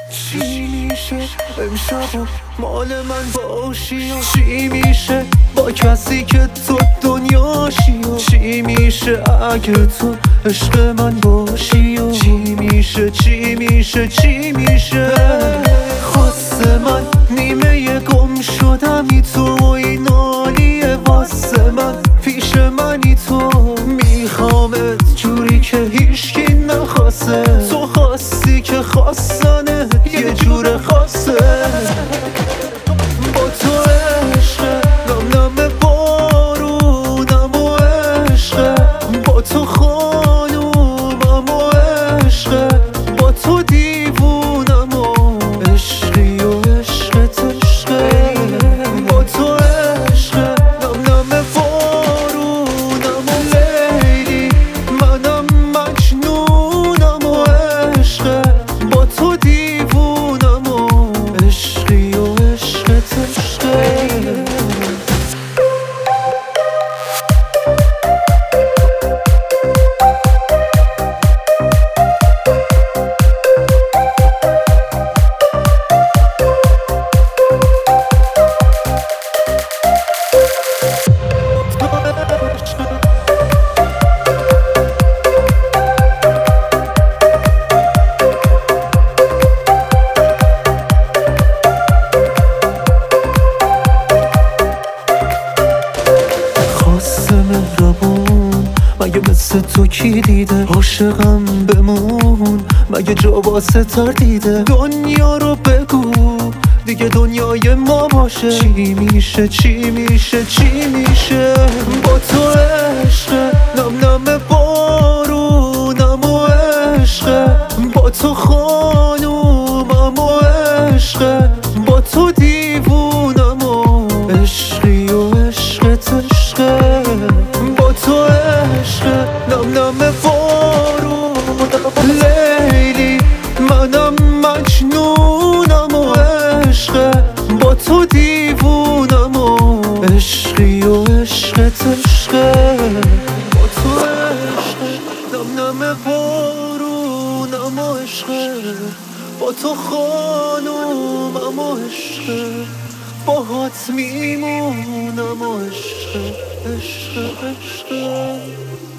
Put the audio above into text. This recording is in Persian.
چی میشه امشب و مال من باشی و چی میشه با کسی که تو دنیاشی و چی میشه اگه تو عشق من باشی و چی میشه چی میشه چی میشه خواست من نیمه گم شدمی تو و این عالیه واسه من پیش منی تو میخوامت جوری که هیچکی نخواسته تو خواستی که خواستنه یه جور خاصه با تو عشقه نم نم بارونم و عشقه با تو خانومم و عشقه با تو دیوونم و عشقی و عشقت عشقه با تو عشقه نم نم بارونم و لیلی منم مجنونم و عشقه با تو دیوونم و عشقی و عشقت عشقه مگه مثل تو کی دیده عاشقم بمون مگه جا واسه تردیده دنیا رو بگو دیگه دنیای ما باشه چی میشه چی میشه چی میشه با تو عشقه نم نم بارونم و عشقه با تو خانومم و عشقه با تو دیوونم و عشقی و عشقت عشقه با تو عشقه نم نم بارونم لیلی منم مجنونم و عشقه با تو دیوونم و عشقی و عشقت عشقه با تو عشقه نم نم بارونم و عشقه با تو خانومم و عشقه باهات میمونم و عشقه عشقه عشقه